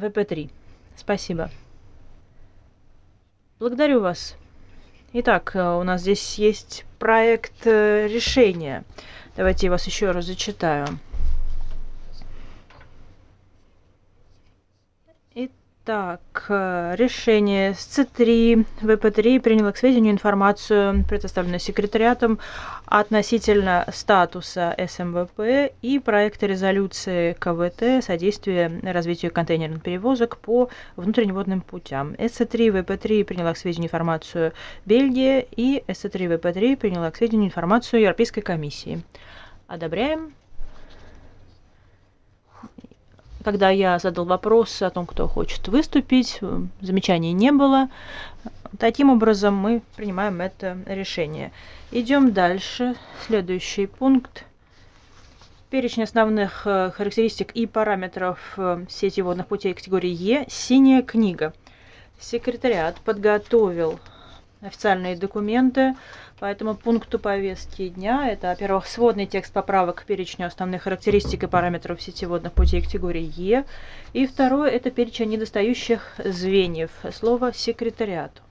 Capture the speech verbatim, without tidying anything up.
вэ пэ три. Спасибо. Благодарю вас. Итак, у нас здесь есть проект решения. Давайте я вас еще раз зачитаю. Итак, решение с цэ три вэ пэ три приняло к сведению информацию, предоставленную секретариатом, относительно статуса эс эм вэ пэ и проекта резолюции ка вэ тэ «Содействие развитию контейнерных перевозок по внутренним водным путям». эс цэ три вэ пэ три приняла к сведению информацию Бельгии, и эс цэ три вэ пэ три приняла к сведению информацию Европейской комиссии. Одобряем. Когда я задал вопрос о том, кто хочет выступить, замечаний не было. Таким образом, мы принимаем это решение. Идем дальше. Следующий пункт. Перечень основных характеристик и параметров сети водных путей категории Е. Синяя книга. Секретариат подготовил официальные документы по этому пункту повестки дня. Это, во-первых, сводный текст поправок к перечню основных характеристик и параметров сети водных путей категории Е. И второе – это перечень недостающих звеньев. Слово секретариату.